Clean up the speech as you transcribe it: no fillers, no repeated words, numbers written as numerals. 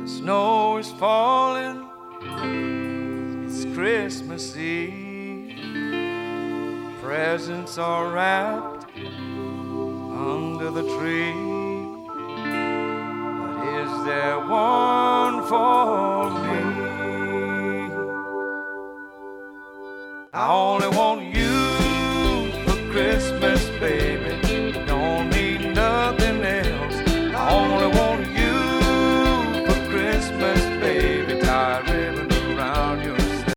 The snow is falling, it's Christmas Eve. Presents are wrapped under the tree. But is there one for me? I only